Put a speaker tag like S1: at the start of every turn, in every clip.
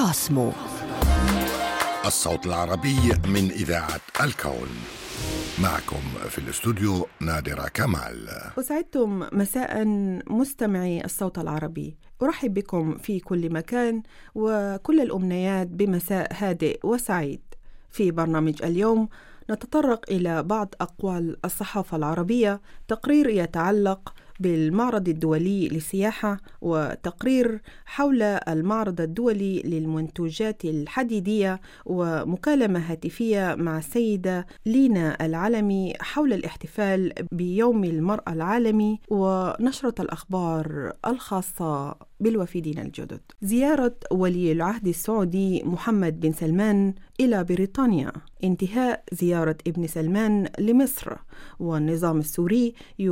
S1: عاصمو.
S2: الصوت العربي من إذاعة الكون. معكم في الاستوديو نادرة كمال.
S3: أسعدتم مساء مستمعي الصوت العربي. أرحب بكم في كل مكان وكل الأمنيات بمساء هادئ وسعيد. في برنامج اليوم نتطرق إلى بعض أقوال الصحافة العربية، تقرير يتعلق بالمعرض الدولي للسياحة، وتقرير حول المعرض الدولي للمنتوجات الحديدية، ومكالمة هاتفية مع السيدة لينا العلمي حول الاحتفال بيوم المرأة العالمي، ونشرة الأخبار الخاصة بالوافدين الجدد. زيارة ولي العهد السعودي محمد بن سلمان إلى بريطانيا، انتهاء زيارة ابن سلمان لمصر، والنظام السوري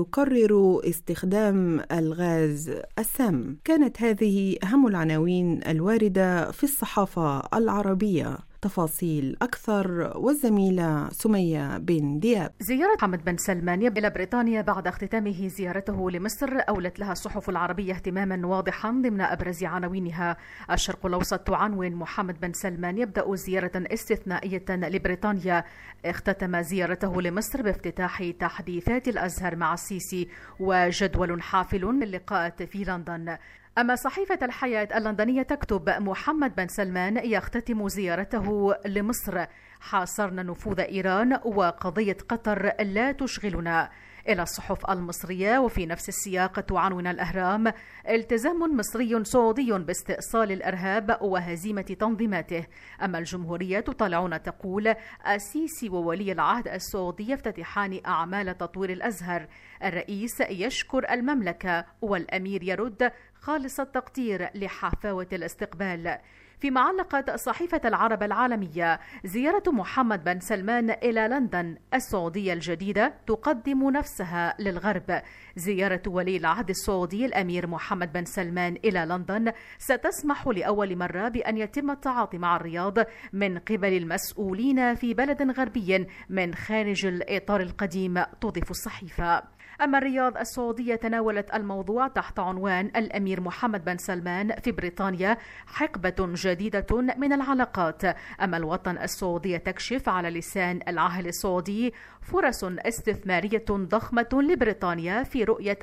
S3: يكرر استخدام الغاز السام. كانت هذه أهم العناوين الواردة في الصحافة العربية. تفاصيل أكثر والزميلة سمية بن دياب.
S4: زيارة محمد بن سلمان إلى بريطانيا بعد اختتامه زيارته لمصر أولت لها الصحف العربية اهتماما واضحا ضمن أبرز عناوينها. الشرق الأوسط تعنون: محمد بن سلمان يبدأ زيارة استثنائية لبريطانيا. اختتم زيارته لمصر بافتتاح تحديثات الأزهر مع السيسي وجدول حافل للقاءات في لندن. أما صحيفة الحياة اللندنية تكتب: محمد بن سلمان يختتم زيارته لمصر، حاصرنا نفوذ إيران وقضية قطر لا تشغلنا. إلى الصحف المصرية وفي نفس السياق تعنون الأهرام: التزام مصري سعودي باستئصال الإرهاب وهزيمة تنظيماته. أما الجمهورية تطلعون تقول: السيسي وولي العهد السعودي يفتتحان أعمال تطوير الأزهر، الرئيس يشكر المملكة والأمير يرد خالص التقدير لحفاوة الاستقبال. فيما علقت صحيفة العرب العالمية: زيارة محمد بن سلمان إلى لندن، السعودية الجديدة تقدم نفسها للغرب. زيارة ولي العهد السعودي الأمير محمد بن سلمان إلى لندن ستسمح لأول مرة بأن يتم التعاطي مع الرياض من قبل المسؤولين في بلد غربي من خارج الإطار القديم، تضيف الصحيفة. أما الرياض السعودية تناولت الموضوع تحت عنوان: الأمير محمد بن سلمان في بريطانيا، حقبة جديدة من العلاقات. أما الوطن السعودية تكشف على لسان العاهل السعودي: فرص استثمارية ضخمة لبريطانيا في رؤية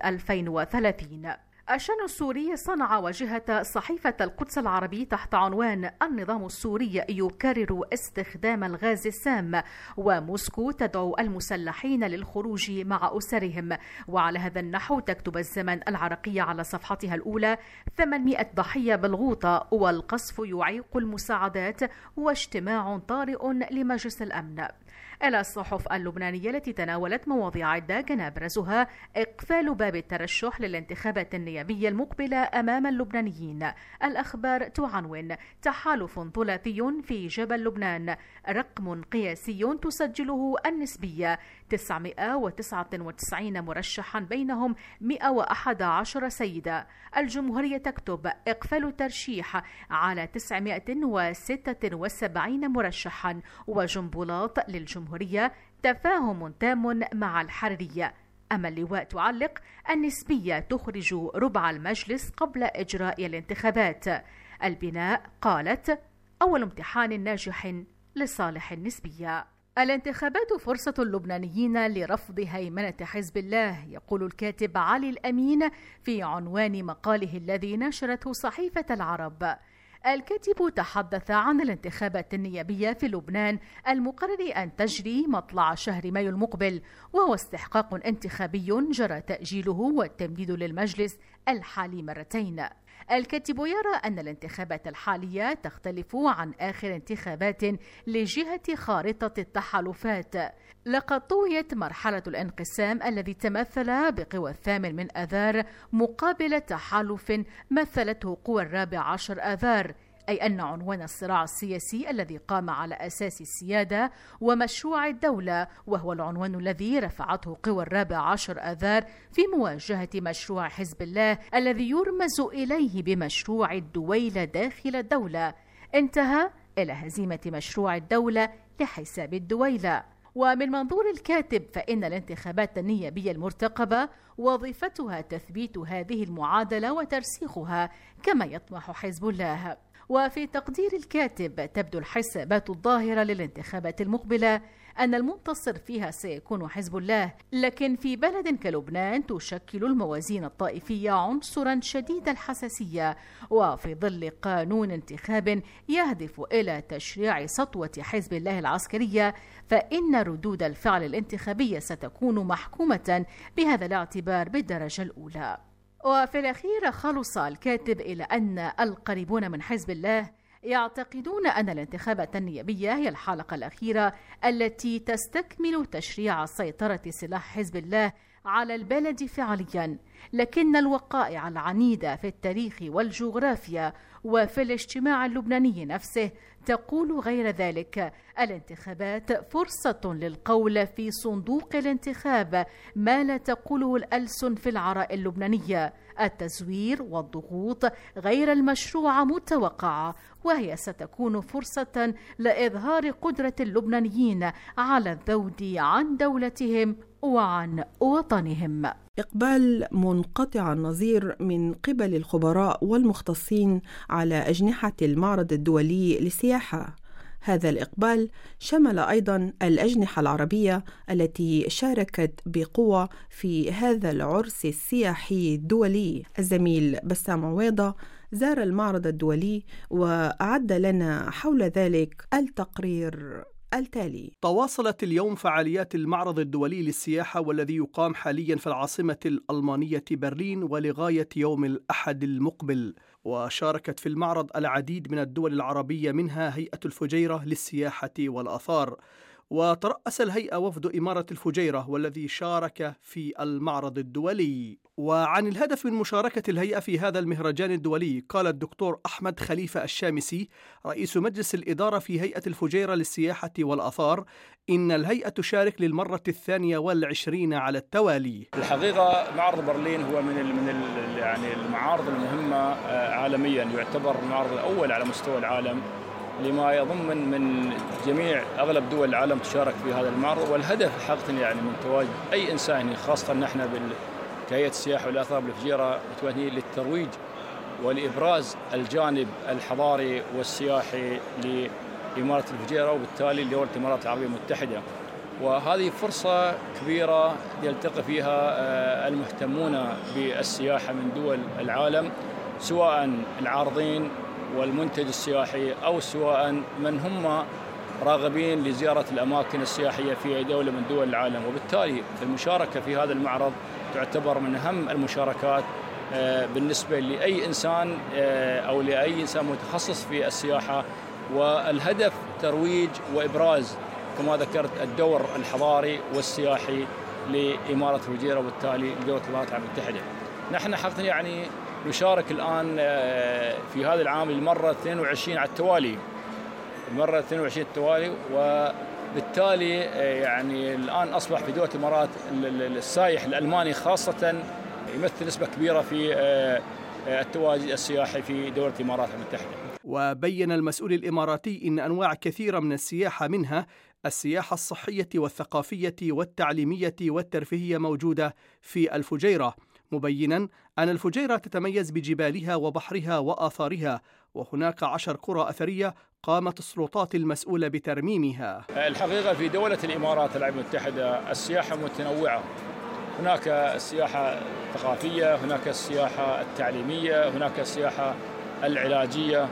S4: 2030. الشأن السوري صنع وجهة صحيفة القدس العربي تحت عنوان: النظام السوري يكرر استخدام الغاز السام، وموسكو تدعو المسلحين للخروج مع أسرهم. وعلى هذا النحو تكتب الزمن العراقية على صفحتها الأولى: 800 ضحية بالغوطة، والقصف يعيق المساعدات، واجتماع طارئ لمجلس الأمن. إلى الصحف اللبنانية التي تناولت مواضيع عدة كان أبرزها: إقفال باب الترشح للانتخابات النيابية المقبلة أمام اللبنانيين. الأخبار تعنون: تحالف ثلاثي في جبل لبنان، رقم قياسي تسجله النسبية 999 مرشحا بينهم 111 سيدة. الجمهورية تكتب: إقفال الترشيح على 976 مرشحا. وجنبلاط للجمهورية: تفاهم تام مع الحرية. أما اللواء تعلق: النسبية تخرج ربع المجلس قبل إجراء الانتخابات. البناء قالت: أول امتحان ناجح لصالح النسبية. الانتخابات فرصة اللبنانيين لرفض هيمنة حزب الله، يقول الكاتب علي الأمين في عنوان مقاله الذي نشرته صحيفة العرب. الكاتب تحدث عن الانتخابات النيابية في لبنان المقرر أن تجري مطلع شهر مايو المقبل، وهو استحقاق انتخابي جرى تأجيله والتمديد للمجلس الحالي مرتين. الكاتب يرى أن الانتخابات الحالية تختلف عن آخر انتخابات لجهة خارطة التحالفات. لقد طويت مرحلة الانقسام الذي تمثل بقوى 8 آذار مقابل تحالف مثلته قوى 14 آذار، أي أن عنوان الصراع السياسي الذي قام على أساس السيادة ومشروع الدولة، وهو العنوان الذي رفعته قوى 14 آذار في مواجهة مشروع حزب الله الذي يرمز إليه بمشروع الدويلة داخل الدولة، انتهى إلى هزيمة مشروع الدولة لحساب الدويلة. ومن منظور الكاتب فإن الانتخابات النيابية المرتقبة وظيفتها تثبيت هذه المعادلة وترسيخها كما يطمح حزب الله. وفي تقدير الكاتب تبدو الحسابات الظاهرة للانتخابات المقبلة أن المنتصر فيها سيكون حزب الله، لكن في بلد كلبنان تشكل الموازين الطائفية عنصرا شديد الحساسية، وفي ظل قانون انتخاب يهدف إلى تشريع سطوة حزب الله العسكرية، فإن ردود الفعل الانتخابية ستكون محكومة بهذا الاعتبار بالدرجة الأولى. وفي الأخير خلص الكاتب إلى أن القريبون من حزب الله يعتقدون أن الانتخابات النيابية هي الحلقة الأخيرة التي تستكمل تشريع سيطرة سلاح حزب الله على البلد فعليا، لكن الوقائع العنيدة في التاريخ والجغرافيا وفي الاجتماع اللبناني نفسه تقول غير ذلك. الانتخابات فرصة للقول في صندوق الانتخاب ما لا تقوله الألسن في العراء اللبنانية. التزوير والضغوط غير المشروعة متوقعة، وهي ستكون فرصة لإظهار قدرة اللبنانيين على الذود عن دولتهم وعن وطنهم.
S3: إقبال منقطع النظير من قبل الخبراء والمختصين على أجنحة المعرض الدولي للسياحة. هذا الإقبال شمل أيضا الأجنحة العربية التي شاركت بقوة في هذا العرس السياحي الدولي. الزميل بسام عويضة زار المعرض الدولي وأعد لنا حول ذلك التقرير التالي.
S1: تواصلت اليوم فعاليات المعرض الدولي للسياحة والذي يقام حاليا في العاصمة الألمانية برلين ولغاية يوم الأحد المقبل، وشاركت في المعرض العديد من الدول العربية منها هيئة الفجيرة للسياحة والآثار. وترأس الهيئة وفد إمارة الفجيرة والذي شارك في المعرض الدولي. وعن الهدف من مشاركة الهيئة في هذا المهرجان الدولي قال الدكتور أحمد خليفة الشامسي رئيس مجلس الإدارة في هيئة الفجيرة للسياحة والآثار إن الهيئة تشارك للمرة 22 على التوالي.
S5: الحقيقة معرض برلين هو من يعني المعارض المهمة عالميا، يعتبر المعرض الأول على مستوى العالم لما يضمن من جميع أغلب دول العالم تشارك في هذا المعرض. والهدف حقيقة يعني من تواجد أي إنسان، خاصة نحن كهيئة السياحة والآثار بالفجيرة متوجهين للترويج ولإبراز الجانب الحضاري والسياحي لإمارة الفجيرة وبالتالي لدولة الإمارات العربية المتحدة. وهذه فرصة كبيرة يلتقي فيها المهتمون بالسياحة من دول العالم، سواء العارضين والمنتج السياحي أو سواء من هم راغبين لزيارة الأماكن السياحية في أي دولة من دول العالم. وبالتالي المشاركة في هذا المعرض تعتبر من أهم المشاركات بالنسبة لأي إنسان أو لأي إنسان متخصص في السياحة، والهدف ترويج وإبراز كما ذكرت الدور الحضاري والسياحي لإمارة الفجيرة وبالتالي لدولة الإمارات العربية المتحدة. نحن حقيقة يعني نشارك الآن في هذا العام المرة 22 على التوالي، المرة 22 التوالي، وبالتالي يعني الآن أصبح في دولة الإمارات السائح الألماني خاصة يمثل نسبة كبيرة في التواجد السياحي في دولة الإمارات المتحدة.
S1: وبين المسؤول الإماراتي إن أنواع كثيرة من السياحة منها السياحة الصحية والثقافية والتعليمية والترفيهية موجودة في الفجيرة، مبينا أن الفجيرة تتميز بجبالها وبحرها وآثارها، وهناك 10 قرى أثرية قامت السلطات المسؤولة بترميمها.
S5: الحقيقة في دولة الإمارات العربية المتحدة السياحة متنوعة، هناك السياحة الثقافية، هناك السياحة التعليمية، هناك السياحة العلاجية.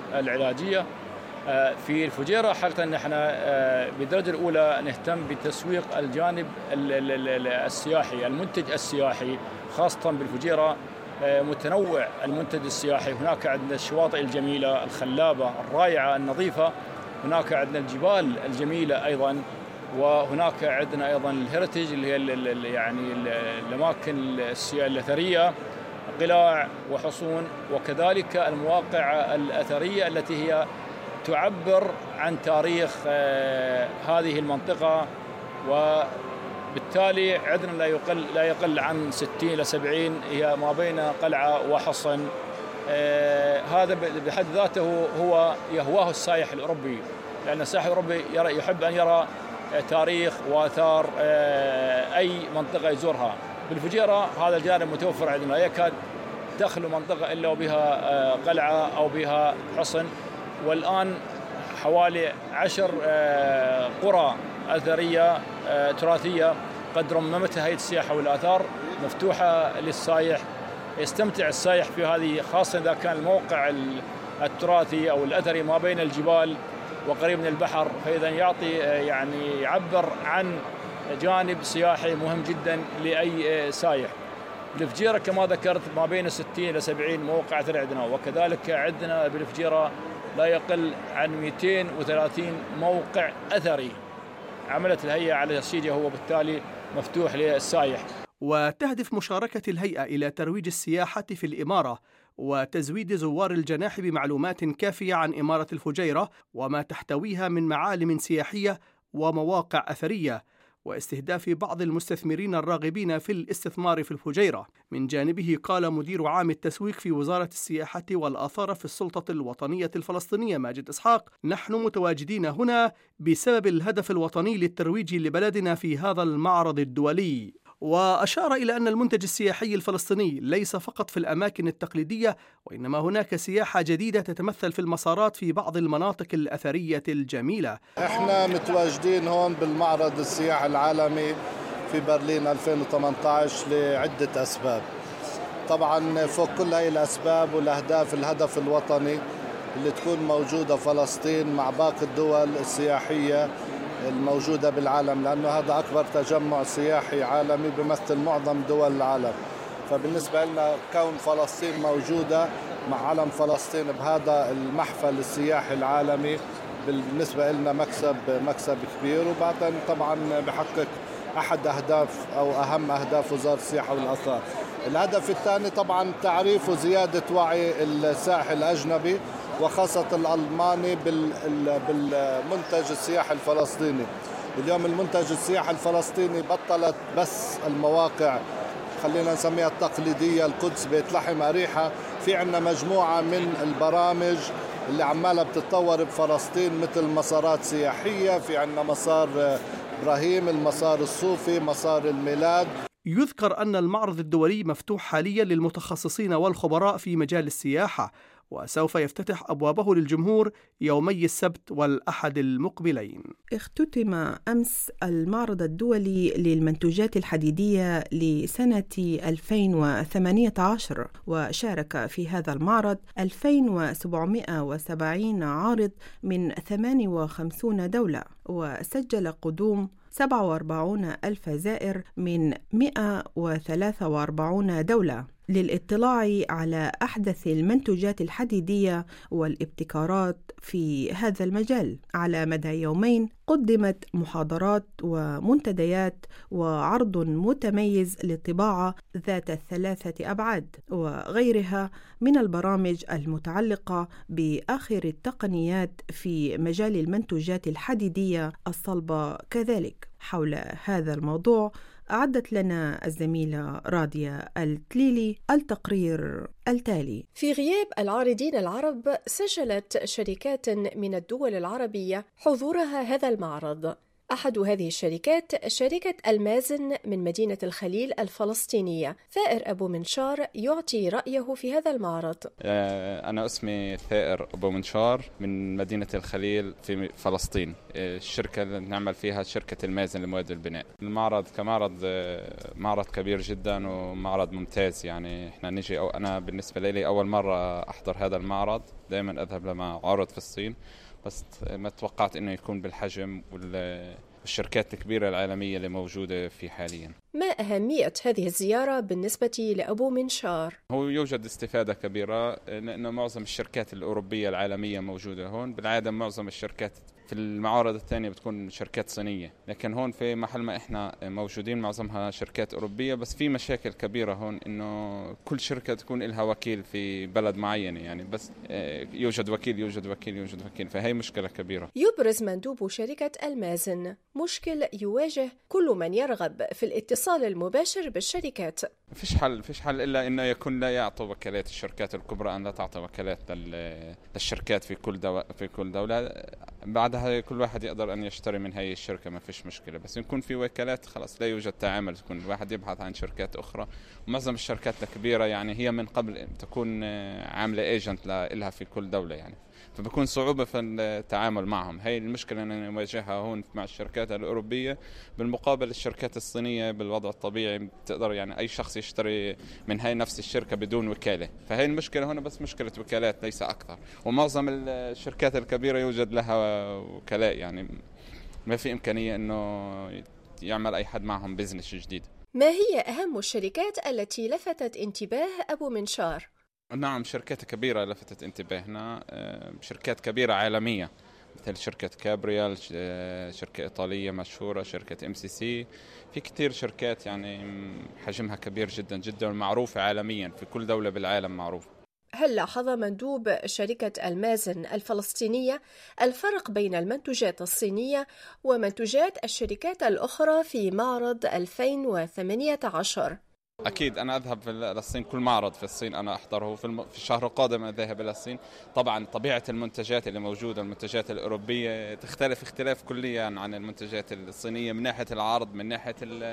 S5: في الفجيرة حقيقة نحن بالدرجة الأولى نهتم بتسويق الجانب السياحي، المنتج السياحي خاصة بالفجيرة متنوع المنتج السياحي. هناك عندنا الشواطئ الجميلة الخلابة الرائعة النظيفة، هناك عندنا الجبال الجميلة أيضا، وهناك عندنا أيضا الهيريتيج اللي هي يعني الأماكن الأثرية، قلاع وحصون، وكذلك المواقع الأثرية التي هي تعبر عن تاريخ هذه المنطقة. وبالتالي عندنا لا يقل عن 60 إلى 70 هي ما بين قلعة وحصن. هذا بحد ذاته هو يهواه السائح الأوروبي، لأن السائح الأوروبي يحب أن يرى تاريخ وآثار أي منطقة يزورها. بالفجيرة هذا الجانب متوفر عندنا، لا يكاد تخلو منطقة إلا وبها قلعة أو بها حصن. والآن حوالي 10 قرى أثرية تراثية قد رممتها هيئة السياحة والآثار مفتوحة للسائح. يستمتع السائح في هذه، خاصة إذا كان الموقع التراثي أو الأثري ما بين الجبال وقريب من البحر، فإذا يعني يعبر عن جانب سياحي مهم جدا لأي سائح. بالفجيرة كما ذكرت ما بين 60 إلى 70 موقع أثري عندنا، وكذلك عندنا بالفجيرة لا يقل عن 230 موقع أثري عملت الهيئة على تسجيله، هو بالتالي مفتوح للسائح.
S1: وتهدف مشاركة الهيئة إلى ترويج السياحة في الإمارة وتزويد زوار الجناح بمعلومات كافية عن إمارة الفجيرة وما تحتويها من معالم سياحية ومواقع أثرية، واستهداف بعض المستثمرين الراغبين في الاستثمار في الفجيرة. من جانبه قال مدير عام التسويق في وزارة السياحة والآثار في السلطة الوطنية الفلسطينية ماجد إسحاق: نحن متواجدين هنا بسبب الهدف الوطني للترويج لبلدنا في هذا المعرض الدولي. وأشار إلى أن المنتج السياحي الفلسطيني ليس فقط في الأماكن التقليدية، وإنما هناك سياحة جديدة تتمثل في المسارات في بعض المناطق الأثرية الجميلة.
S6: احنا متواجدين هون بالمعرض السياحي العالمي في برلين 2018 لعدة أسباب. طبعا فوق كل هاي الأسباب والأهداف، الهدف الوطني اللي تكون موجودة فلسطين مع باقي الدول السياحية الموجودة بالعالم، لأنه هذا أكبر تجمع سياحي عالمي بيمثل معظم دول العالم. فبالنسبة لنا كون فلسطين موجودة مع علم فلسطين بهذا المحفل السياحي العالمي بالنسبة لنا مكسب كبير، وبعدين طبعا بحقق أحد أهداف أو أهم أهداف وزارة السياحة والآثار. الهدف الثاني طبعا تعريف وزيادة وعي السائح الأجنبي وخاصة الألماني بالمنتج السياحي الفلسطيني. اليوم المنتج السياحي الفلسطيني بطلت بس المواقع خلينا نسميها التقليدية، القدس، بيت لحم، أريحة. في عنا مجموعة من البرامج اللي عمالها بتتطور بفلسطين، مثل مسارات سياحية، في عنا مسار إبراهيم، المسار الصوفي، مسار الميلاد.
S1: يذكر أن المعرض الدولي مفتوح حاليا للمتخصصين والخبراء في مجال السياحة، وسوف يفتتح أبوابه للجمهور يومي السبت والأحد المقبلين.
S3: اختتم أمس المعرض الدولي للمنتوجات الحديدية لسنة 2018، وشارك في هذا المعرض 2770 عارض من 58 دولة، وسجل قدوم 47,000 زائر من 143 دولة للاطلاع على أحدث المنتوجات الحديدية والابتكارات في هذا المجال. على مدى يومين قدمت محاضرات ومنتديات وعرض متميز للطباعة ذات 3 أبعاد وغيرها من البرامج المتعلقة بآخر التقنيات في مجال المنتوجات الحديدية الصلبة كذلك. حول هذا الموضوع أعدت لنا الزميلة رادية التليلي التقرير التالي.
S7: في غياب العارضين العرب، سجلت شركات من الدول العربية حضورها هذا المعرض. أحد هذه الشركات شركة المازن من مدينة الخليل الفلسطينية. ثائر أبو منشار يعطي رأيه في هذا المعرض.
S8: أنا اسمي ثائر أبو منشار من مدينة الخليل في فلسطين. الشركة اللي نعمل فيها شركة المازن لمواد البناء. المعرض كمعرض معرض كبير جدا ومعرض ممتاز. يعني احنا نجي، أو أنا بالنسبة لي أول مرة أحضر هذا المعرض. دائما أذهب لمعارض في الصين، بس ما توقعت إنه يكون بالحجم والشركات الكبيرة العالمية اللي موجودة فيه حاليا.
S7: ما أهمية هذه الزيارة بالنسبة لأبو منشار؟
S8: هو يوجد استفادة كبيرة، لأنه معظم الشركات الأوروبية العالمية موجودة هون. بالعادة معظم الشركات في المعارض الثانية بتكون شركات صينية، لكن هون في محل ما إحنا موجودين معظمها شركات أوروبية. بس في مشاكل كبيرة هون، إنه كل شركة تكون لها وكيل في بلد معين، يعني بس يوجد وكيل، فهي مشكلة كبيرة.
S7: يبرز مندوب شركة المازن مشكل يواجه كل من يرغب في الاتصال المباشر بالشركات.
S8: فيش حل إلا إنه يكون لا يعطوا وكالات الشركات الكبرى، أن لا تعطي وكالات للشركات في كل دولة. بعدها كل واحد يقدر أن يشتري من هاي الشركة، ما فيش مشكلة. بس يكون في وكالات خلاص لا يوجد تعامل، يكون الواحد يبحث عن شركات أخرى. ومعظم الشركات الكبيرة يعني هي من قبل تكون عاملة ايجنت لها في كل دولة يعني، فبكون صعوبة في التعامل معهم. هاي المشكلة أن نواجهها هون مع الشركات الأوروبية. بالمقابل الشركات الصينية بالوضع الطبيعي بتقدر يعني أي شخص يشتري من هاي نفس الشركة بدون وكالة. فهي المشكلة هنا بس مشكلة وكالات ليس أكثر. ومعظم الشركات الكبيرة يوجد لها وكلاء، يعني ما في إمكانية أنه يعمل أي حد معهم بيزنس جديد.
S7: ما هي أهم الشركات التي لفتت انتباه أبو منشار؟
S8: نعم، شركات كبيرة لفتت انتباهنا، شركات كبيرة عالمية مثل شركة كابريال، شركة إيطالية مشهورة، شركة MCC. في كتير شركات يعني حجمها كبير جدا جدا ومعروفة عالميا في كل دولة بالعالم معروفة.
S7: هل لاحظ مندوب شركة المازن الفلسطينية الفرق بين المنتوجات الصينية ومنتوجات الشركات الأخرى في معرض 2018؟
S8: أكيد أنا أذهب للصين، كل معرض في الصين أنا أحضره. في الشهر القادم أذهب إلى الصين. طبعا طبيعة المنتجات اللي موجودة، المنتجات الأوروبية تختلف اختلاف كليا عن المنتجات الصينية، من ناحية العرض، من ناحية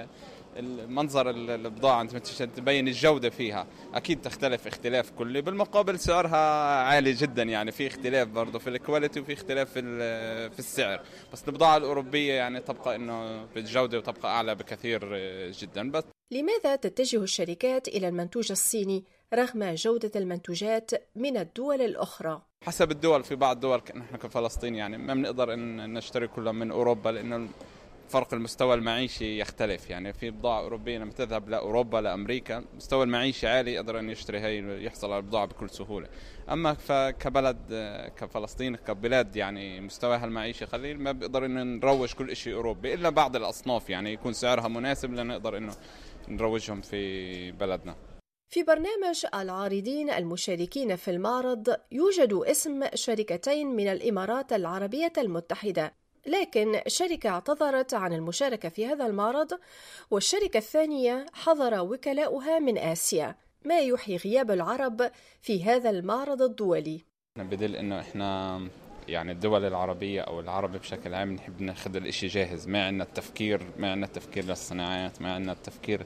S8: المنظر البضاعة، أنت تبين الجودة فيها أكيد تختلف اختلاف كلي. بالمقابل سعرها عالي جدا، يعني في اختلاف برضه في الكواليتي وفي اختلاف في السعر. بس البضاعة الأوروبية يعني تبقى إنه بالجودة وتبقى أعلى بكثير جدا. بس
S7: لماذا تتجه الشركات إلى المنتوج الصيني رغم جودة المنتوجات من الدول الأخرى؟
S8: حسب الدول. في بعض الدول نحن كفلسطين يعني ما بنقدر إن نشتري كلها من أوروبا، لأنه فرق المستوى المعيشي يختلف. يعني في بضاعة أوروبية لما تذهب لأوروبا لأمريكا مستوى المعيشي عالي، يقدر أن يشتري هاي يحصل على البضاعة بكل سهولة. أما كبلد كفلسطين كبلاد يعني مستواها المعيشي قليل، ما بيقدر إن نروج كل شيء أوروبي إلا بعض الأصناف يعني يكون سعرها مناسب لنقدر إنه نروجهم في بلدنا.
S7: في برنامج العارضين المشاركين في المعرض يوجد اسم شركتين من الإمارات العربية المتحدة، لكن شركة اعتذرت عن المشاركة في هذا المعرض، والشركة الثانية حضر وكلاؤها من آسيا، ما يحيي غياب العرب في هذا المعرض الدولي.
S8: بدل إنه إحنا يعني الدول العربية أو العرب بشكل عام نحب ناخذ الإشي جاهز، ما عندنا التفكير للصناعات، ما عندنا التفكير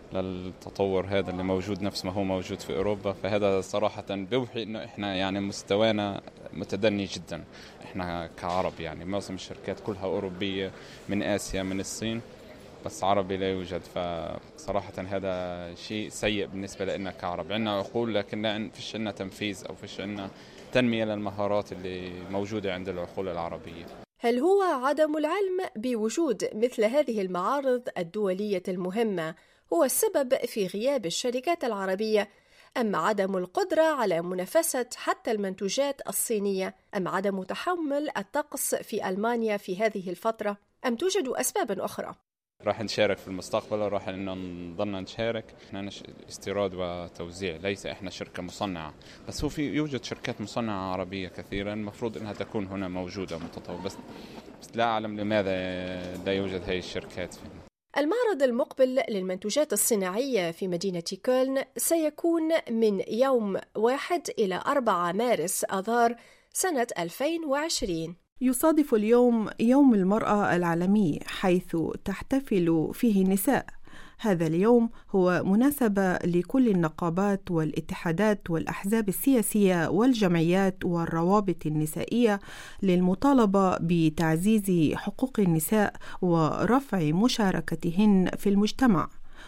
S8: للتطور هذا اللي موجود نفس ما هو موجود في أوروبا. فهذا صراحة بيوحي إنه إحنا يعني مستوانا متدني جدا إحنا كعرب. يعني معظم الشركات كلها أوروبية، من آسيا من الصين، بس عربي لا يوجد. فصراحة هذا شيء سيء بالنسبة لنا كعرب. عندنا عقول لكن لا فيش عندنا تنفيذ أو فيش عندنا تنمية للمهارات اللي موجودة عند العقول العربية.
S7: هل هو عدم العلم بوجود مثل هذه المعارض الدولية المهمة هو السبب في غياب الشركات العربية، أم عدم القدرة على منافسة حتى المنتوجات الصينية، أم عدم تحمل الطقس في ألمانيا في هذه الفترة، أم توجد أسباب أخرى؟
S8: راح نشارك في المستقبل، راح إنه نضلنا نشارك. إحنا استيراد وتوزيع، ليس إحنا شركة مصنعة. بس هو يوجد شركات مصنعة عربية كثيرا، المفروض إنها تكون هنا موجودة متطورة، بس لا أعلم لماذا لا يوجد هذه الشركات فينا.
S7: المعرض المقبل للمنتوجات الصناعية في مدينة كولن سيكون من يوم 1 إلى 4 مارس آذار سنة 2020.
S3: يصادف اليوم يوم المرأة العالمي، حيث تحتفل فيه النساء. هذا اليوم هو مناسبة لكل النقابات والاتحادات والأحزاب السياسية والجمعيات والروابط النسائية للمطالبة بتعزيز حقوق النساء ورفع مشاركتهن في المجتمع.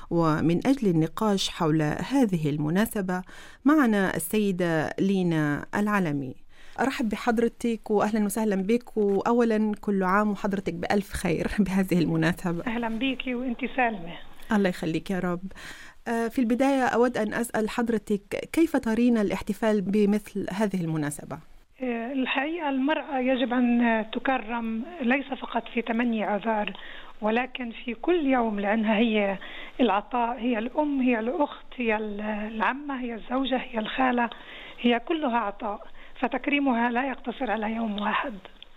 S3: ومن أجل النقاش حول هذه المناسبة معنا السيدة لينا العلمي. أرحب بحضرتك وأهلا وسهلا بك، وأولا كل عام وحضرتك بألف خير بهذه المناسبة.
S9: أهلا بك وأنت سالمة.
S3: الله يخليك يا رب. في البداية أود أن أسأل حضرتك كيف ترين الاحتفال بمثل هذه المناسبة؟
S9: الحقيقة المرأة يجب أن تكرم ليس فقط في 8 آذار، ولكن في كل يوم، لأنها هي العطاء، هي الأم، هي الأخت، هي العمة، هي الزوجة، هي الخالة، هي كلها عطاء، فتكريمها لا يقتصر على يوم واحد.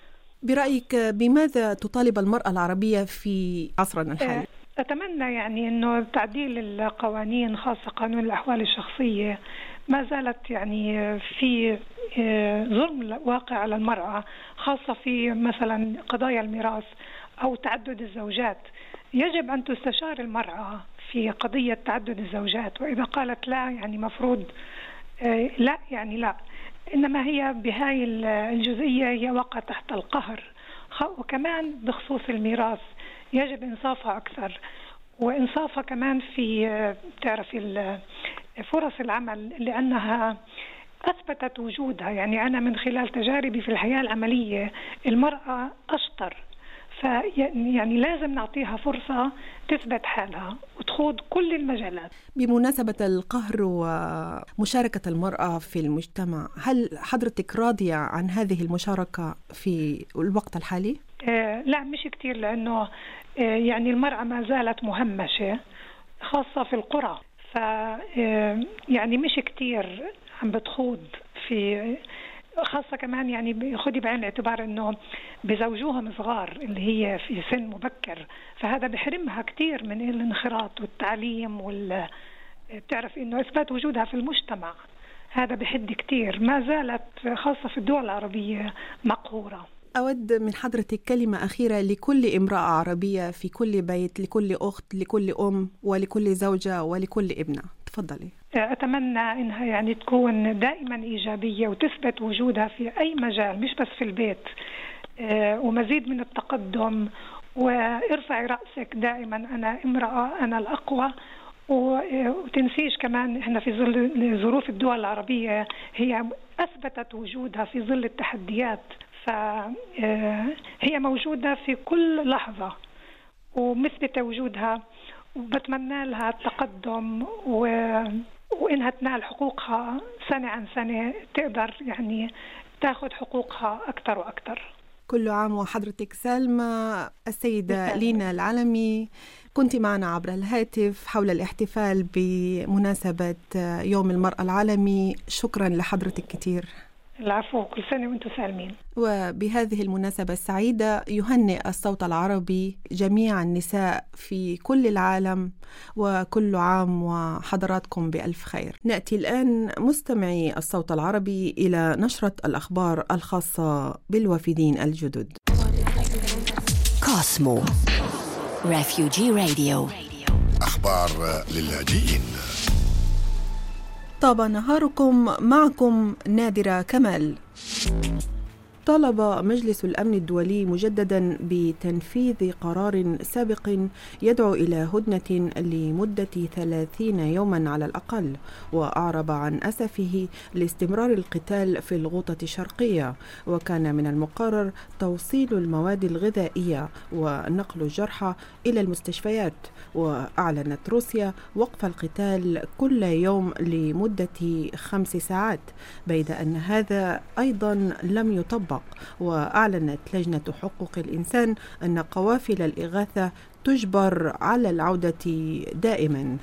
S3: برأيك بماذا تطالب المرأة العربية في عصرنا الحالي؟
S9: أتمنى يعني أنه تعديل القوانين، خاصة قانون الأحوال الشخصية، ما زالت يعني في ظلم واقع على المرأة، خاصة في مثلا قضايا الميراث أو تعدد الزوجات. يجب أن تستشار المرأة في قضية تعدد الزوجات، وإذا قالت لا يعني مفروض لا يعني لا، إنما هي بهاي الجزئية هي وقع تحت القهر. وكمان بخصوص الميراث يجب إنصافها أكثر، وإنصافها كمان في تعرفي فرص العمل، لأنها أثبتت وجودها. يعني أنا من خلال تجاربي في الحياة العملية المرأة أشطر، يعني لازم نعطيها فرصة تثبت حالها وتخوض كل المجالات.
S3: بمناسبة القهر ومشاركة المرأة في المجتمع، هل حضرتك راضية عن هذه المشاركة في الوقت الحالي؟
S9: لا مش كتير، لأنه يعني المرأة ما زالت مهمشة خاصة في القرى، يعني مش كتير عم بتخوض في، خاصة كمان يعني خدي بعين الاعتبار انه بزوجوهم صغار اللي هي في سن مبكر، فهذا بحرمها كتير من الانخراط والتعليم بتعرف انه اثبات وجودها في المجتمع، هذا بحد كتير. ما زالت خاصة في الدول العربية مقهورة.
S3: أود من حضرتك كلمة أخيرة لكل امرأة عربية في كل بيت، لكل أخت، لكل أم، ولكل زوجة، ولكل ابنة. تفضلي.
S9: أتمنى إنها يعني تكون دائما إيجابية وتثبت وجودها في أي مجال، مش بس في البيت، ومزيد من التقدم، وارفعي رأسك دائما، أنا امرأة، أنا الأقوى. وتنسيش كمان إحنا في ظل ظروف الدول العربية هي أثبتت وجودها في ظل التحديات، فهي موجودة في كل لحظة ومثبتة وجودها، وبتمنى لها التقدم وإنها تنال حقوقها سنة عن سنة، تقدر يعني تاخذ حقوقها أكثر وأكثر.
S3: كل عام وحضرتك سالمة. السيدة لينا العلمي، كنت معنا عبر الهاتف حول الاحتفال بمناسبة يوم المرأة العالمي. شكرا لحضرتك كتير.
S9: العفو، كل سنة وانتم سالمين.
S3: وبهذه المناسبة السعيدة يهنئ الصوت العربي جميع النساء في كل العالم، وكل عام وحضراتكم بألف خير. نأتي الآن مستمعي الصوت العربي إلى نشرة الأخبار الخاصة بالوافدين الجدد.
S10: كوسمو ريفيوجي راديو،
S2: أخبار للاجئين.
S3: طاب نهاركم، معكم نادرة كمال. طالب مجلس الأمن الدولي مجددا بتنفيذ قرار سابق يدعو إلى هدنة لمدة 30 يوما على الأقل، وأعرب عن أسفه لاستمرار القتال في الغوطة الشرقية، وكان من المقرر توصيل المواد الغذائية ونقل الجرحى إلى المستشفيات. وأعلنت روسيا وقف القتال كل يوم لمدة 5 ساعات، بيد أن هذا أيضا لم يطبق. وأعلنت لجنة حقوق الإنسان أن قوافل الإغاثة تجبر على العودة دائما.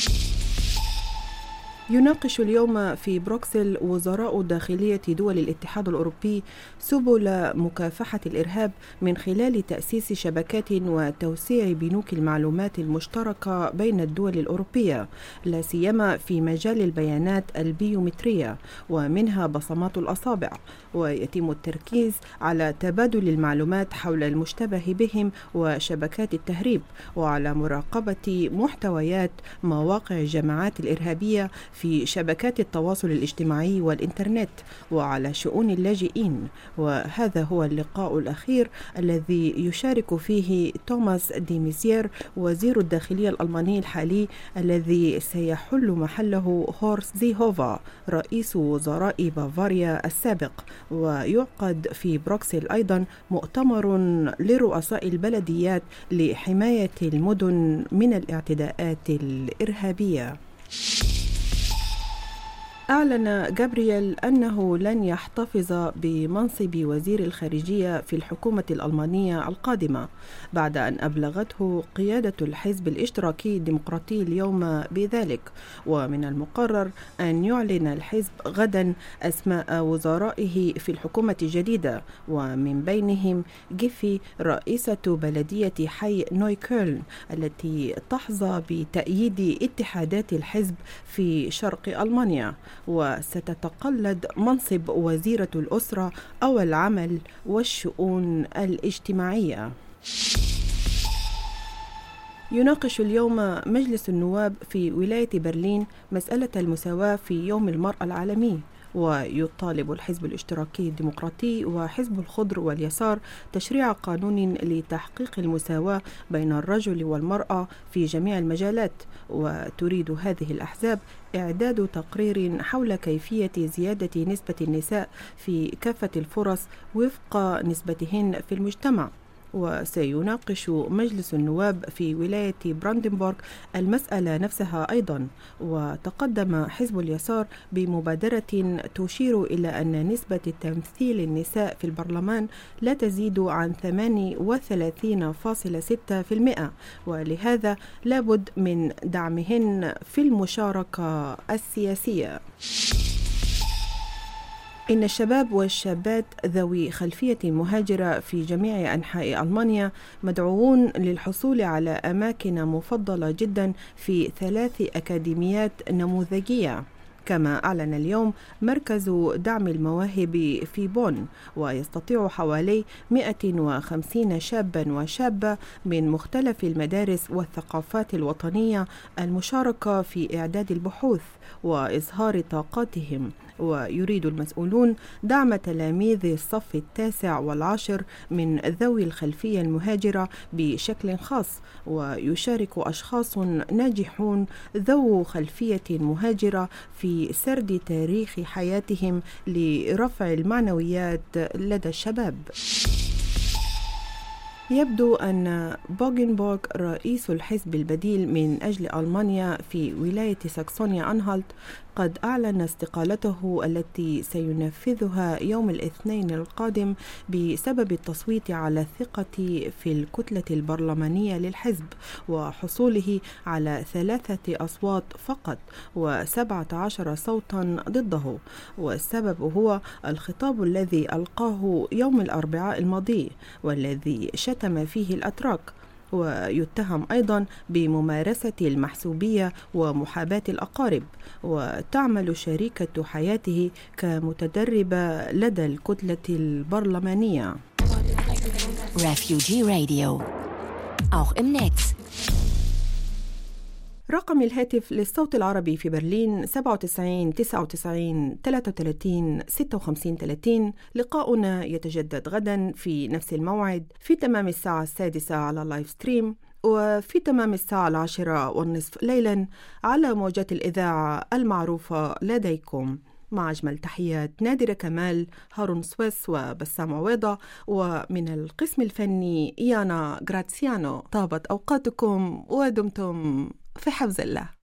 S3: يناقش اليوم في بروكسل وزراء داخلية دول الاتحاد الأوروبي سبل مكافحة الإرهاب من خلال تأسيس شبكات وتوسيع بنوك المعلومات المشتركة بين الدول الأوروبية، لا سيما في مجال البيانات البيومترية ومنها بصمات الأصابع. ويتم التركيز على تبادل المعلومات حول المشتبه بهم وشبكات التهريب، وعلى مراقبة محتويات مواقع الجماعات الإرهابية في شبكات التواصل الاجتماعي والإنترنت، وعلى شؤون اللاجئين. وهذا هو اللقاء الأخير الذي يشارك فيه توماس دي ميزير وزير الداخلية الألماني الحالي، الذي سيحل محله هورست زيهوفا رئيس وزراء بافاريا السابق. ويعقد في بروكسل أيضا مؤتمر لرؤساء البلديات لحماية المدن من الاعتداءات الإرهابية. أعلن جابرييل أنه لن يحتفظ بمنصب وزير الخارجية في الحكومة الألمانية القادمة، بعد أن أبلغته قيادة الحزب الاشتراكي الديمقراطي اليوم بذلك. ومن المقرر أن يعلن الحزب غدا أسماء وزرائه في الحكومة الجديدة، ومن بينهم جيفي رئيسة بلدية حي نويكولن التي تحظى بتأييد اتحادات الحزب في شرق ألمانيا. وستتقلد منصب وزيرة الأسرة أو العمل والشؤون الاجتماعية. يناقش اليوم مجلس النواب في ولاية برلين مسألة المساواة في يوم المرأة العالمي، ويطالب الحزب الاشتراكي الديمقراطي وحزب الخضر واليسار تشريع قانون لتحقيق المساواة بين الرجل والمرأة في جميع المجالات. وتريد هذه الأحزاب إعداد تقرير حول كيفية زيادة نسبة النساء في كافة الفرص وفق نسبتهن في المجتمع. وسيناقش مجلس النواب في ولاية براندنبورغ المسألة نفسها أيضا. وتقدم حزب اليسار بمبادرة تشير إلى أن نسبة تمثيل النساء في البرلمان لا تزيد عن 38.6%، ولهذا لابد من دعمهن في المشاركة السياسية. إن الشباب والشابات ذوي خلفية مهاجرة في جميع أنحاء ألمانيا مدعوون للحصول على أماكن مفضلة جدا في 3 أكاديميات نموذجية. كما أعلن اليوم مركز دعم المواهب في بون، ويستطيع حوالي 150 شابا وشابة من مختلف المدارس والثقافات الوطنية المشاركة في إعداد البحوث وإظهار طاقاتهم. ويريد المسؤولون دعم تلاميذ الصف 9 و10 من ذوي الخلفية المهاجرة بشكل خاص، ويشارك أشخاص ناجحون ذو خلفية مهاجرة في سرد تاريخ حياتهم لرفع المعنويات لدى الشباب. يبدو أن بوغنبورغ رئيس الحزب البديل من أجل ألمانيا في ولاية ساكسونيا أنهالت قد أعلن استقالته التي سينفذها يوم الاثنين القادم بسبب التصويت على الثقة في الكتلة البرلمانية للحزب وحصوله على 3 أصوات فقط و17 صوتا ضده. والسبب هو الخطاب الذي ألقاه يوم الأربعاء الماضي والذي شتم فيه الأتراك، ويتهم أيضا بممارسة المحسوبية ومحاباة الأقارب. وتعمل شريكة حياته كمتدربة لدى الكتلة البرلمانية.
S10: Refugee Radio. Auch im Netz.
S3: رقم الهاتف للصوت العربي في برلين 97 99 33 56 30. لقاؤنا يتجدد غدا في نفس الموعد في تمام الساعة 6 على لايف ستريم، وفي تمام الساعة 10:30 ليلا على موجات الإذاعة المعروفة لديكم. مع أجمل تحيات نادرة كمال، هارون سويس وبسام عويضة، ومن القسم الفني إيانا غراتسيانو. طابت أوقاتكم ودمتم في حفظ الله.